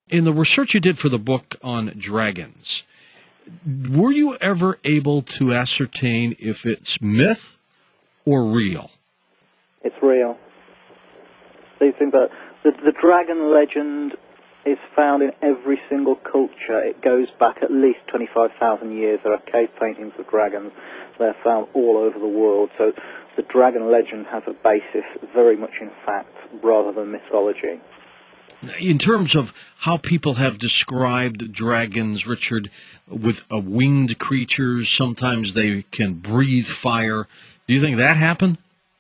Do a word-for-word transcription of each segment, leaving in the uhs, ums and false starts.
In the research you did for the book on dragons, were you ever able to ascertain if it's myth or real? It's real. These things are, the, the dragon legend is found in every single culture. It goes back at least twenty-five thousand years. There are cave paintings of dragons. They're found all over the world. So the dragon legend has a basis very much in fact rather than mythology. In terms of how people have described dragons, Richard, with uh, winged creatures, sometimes they can breathe fire. Do you think that happened?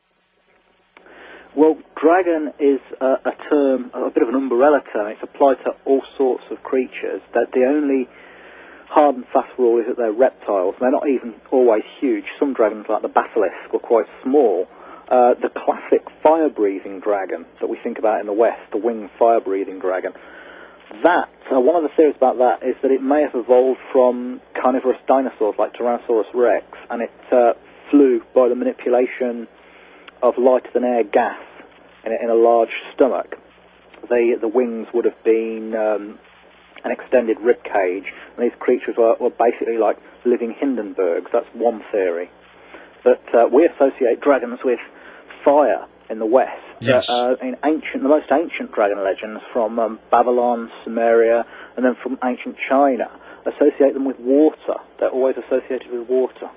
Well, dragon is a, a term, a bit of an umbrella term. It's applied to all sorts of creatures. That the only hard and fast rule is that they're reptiles. They're not even always huge. Some dragons, like the basilisk, were quite small. Uh, the classic fire-breathing dragon that we think about in the West, the winged fire-breathing dragon, that, uh, one of the theories about that is that it may have evolved from carnivorous dinosaurs like Tyrannosaurus rex, and it uh, flew by the manipulation of lighter-than-air gas in a, in a large stomach. The, the wings would have been um, an extended rib cage, and these creatures were, were basically like living Hindenburgs. That's one theory. But uh, we associate dragons with fire in the West. Yes. Uh, in ancient, the most ancient dragon legends from um, Babylon, Sumeria, and then from ancient China associate them with water. They're always associated with water.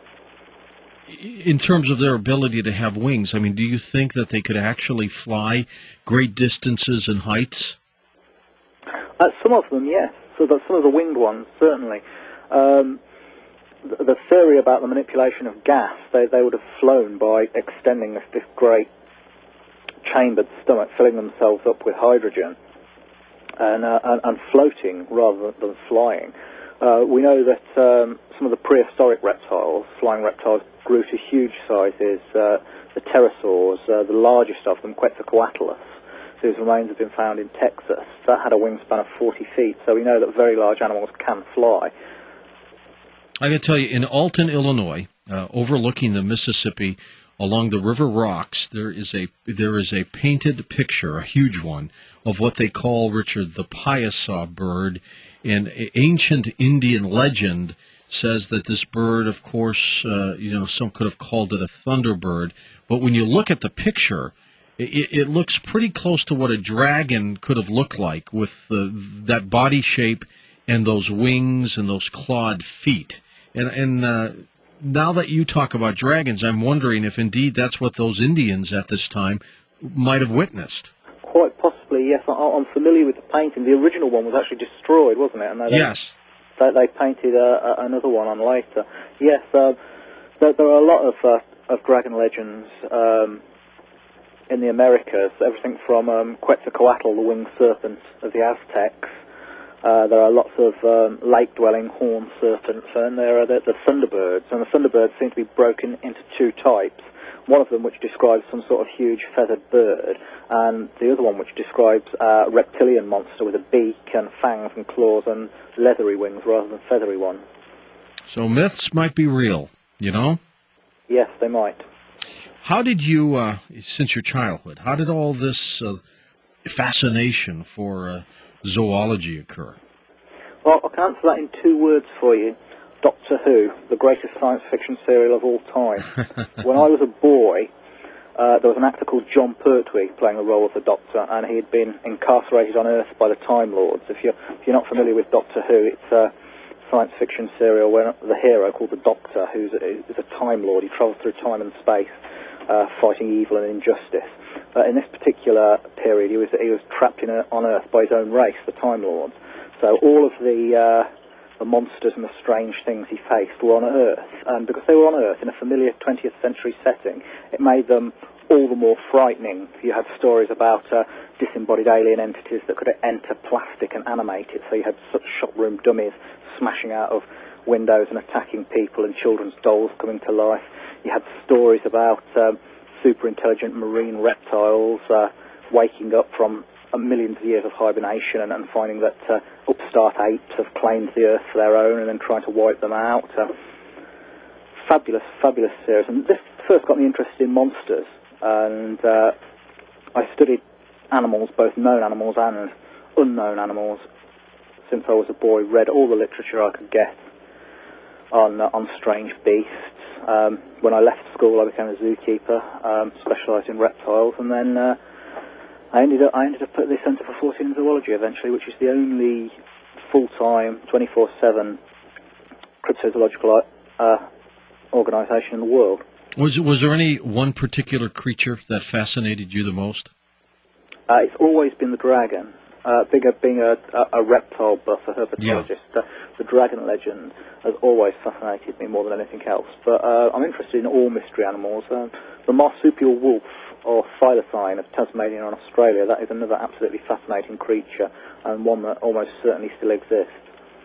In terms of their ability to have wings, I mean, do you think that they could actually fly great distances and heights? Uh, some of them, yes. So that some of the winged ones, certainly. Um, the, the theory about the manipulation of gas, they, they would have flown by extending this, this great chambered stomach, filling themselves up with hydrogen, and, uh, and, and floating rather than flying. Uh, we know that um, some of the prehistoric reptiles, flying reptiles, grew to huge sizes. Uh, the pterosaurs, uh, the largest of them, Quetzalcoatlus, whose remains have been found in Texas, that had a wingspan of forty feet, so we know that very large animals can fly. I can tell you, in Alton, Illinois, uh, overlooking the Mississippi, along the River Rocks, there is a there is a painted picture, a huge one, of what they call, Richard, the Piasa bird. And ancient Indian legend says that this bird, of course, uh, you know, some could have called it a thunderbird. But when you look at the picture, it, it looks pretty close to what a dragon could have looked like, with the, that body shape and those wings and those clawed feet. And, and uh, now that you talk about dragons, I'm wondering if indeed that's what those Indians at this time might have witnessed. Quite possibly, yes. I, I'm familiar with the painting. The original one was actually destroyed, wasn't it? And they, yes. They, they painted uh, another one on later. Yes, uh, there, there are a lot of, uh, of dragon legends um, in the Americas. Everything from um, Quetzalcoatl, the winged serpent of the Aztecs. Uh, there are lots of um, lake-dwelling horned serpents, and there are the, the thunderbirds. And the thunderbirds seem to be broken into two types. One of them which describes some sort of huge feathered bird, and the other one which describes a reptilian monster with a beak and fangs and claws and leathery wings rather than feathery ones. So myths might be real, you know? Yes, they might. How did you, uh, since your childhood, how did all this uh, fascination for uh, zoology occur? Well, I can answer that in two words for you. Doctor Who, the greatest science fiction serial of all time. When I was a boy, uh, there was an actor called John Pertwee playing the role of the Doctor, and he had been incarcerated on Earth by the Time Lords. If you're, if you're not familiar with Doctor Who, it's a science fiction serial where the hero, called the Doctor, who's a, is a Time Lord, he travels through time and space, uh, fighting evil and injustice. Uh, in this particular period, he was he was trapped in a, on Earth by his own race, the Time Lords. So all of the uh, the monsters and the strange things he faced were on Earth, and because they were on Earth in a familiar twentieth century setting, it made them all the more frightening. You had stories about uh, disembodied alien entities that could enter plastic and animate it, so you had such shop-room dummies smashing out of windows and attacking people, and children's dolls coming to life. You had stories about um, super-intelligent marine reptiles uh, waking up from uh, millions of years of hibernation and, and finding that uh, upstart apes have claimed the Earth for their own and then trying to wipe them out. Uh, fabulous, fabulous series. And this first got me interested in monsters, and uh, I studied animals, both known animals and unknown animals, since I was a boy, read all the literature I could get on uh, on strange beasts. Um, when I left school, I became a zookeeper, um, specialised in reptiles, and then uh, I ended up I ended up at the Centre for Fortean Zoology eventually, which is the only full-time, twenty-four seven cryptozoological uh, organisation in the world. Was was there any one particular creature that fascinated you the most? Uh, it's always been the dragon. Uh, being a, being a, a, a reptile buff, a herpetologist, Yeah. uh, the dragon legend has always fascinated me more than anything else. But uh, I'm interested in all mystery animals. Uh, the marsupial wolf, or thylacine of Tasmania and Australia, that is another absolutely fascinating creature, and one that almost certainly still exists.